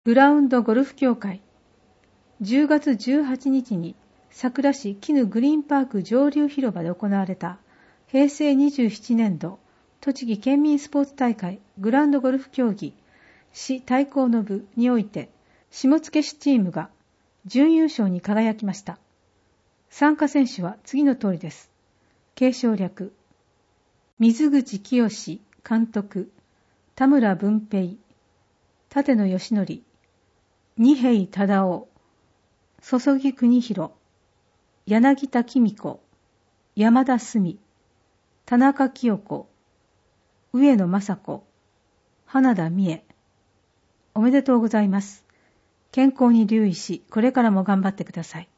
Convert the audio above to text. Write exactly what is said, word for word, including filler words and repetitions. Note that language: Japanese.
グラウンドゴルフ協会じゅうがつじゅうはちにちに佐倉市絹グリーンパーク上流広場で行われたへいせいにじゅうななねんど栃木県民スポーツ大会グラウンドゴルフ競技市対抗の部において下野市チームが準優勝に輝きました。参加選手は次の通りです。継承略水口清監督、田村文平、立野義則、二瓶忠夫、注ぎ国広、柳田紀美子、山田澄、田中清子、上野雅子、花田美恵。おめでとうございます。健康に留意し、これからも頑張ってください。